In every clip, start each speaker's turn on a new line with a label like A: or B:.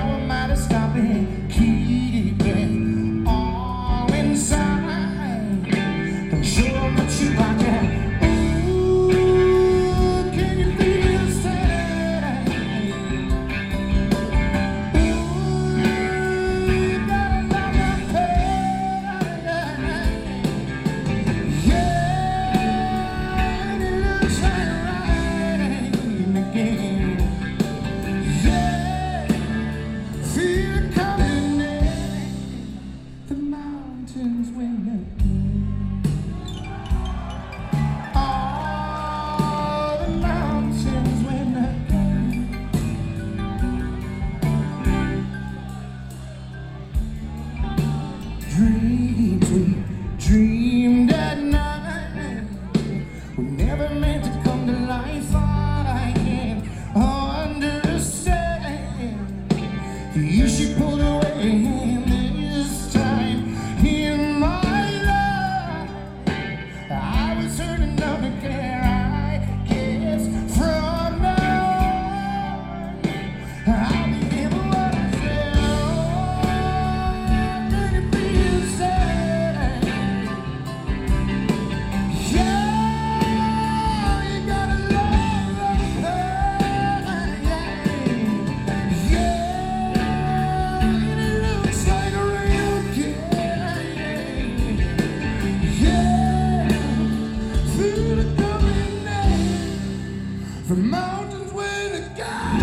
A: how am I to stop it? Keep it all inside. Don't show them what you like it. Dreams we dreamed at night were never meant to come to life. Thought I can't understand the issue pulled away. This time in my life, I was hurt enough to care. I guess from now on, I'll be given what I said. The mountains where the God.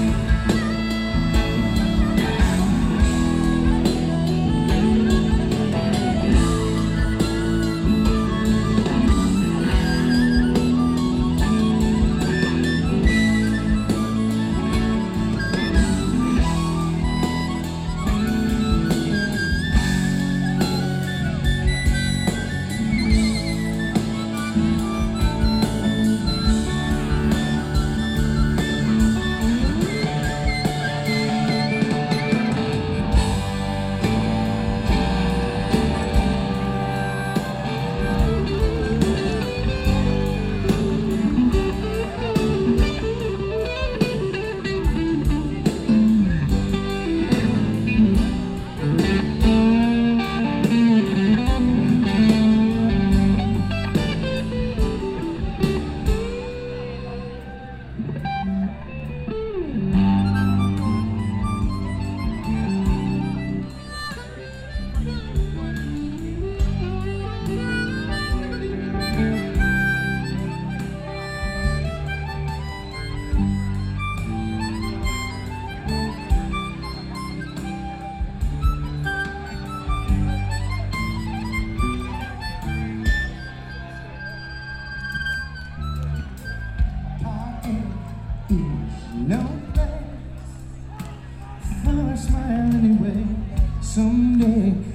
A: No place for a smile anyway. Someday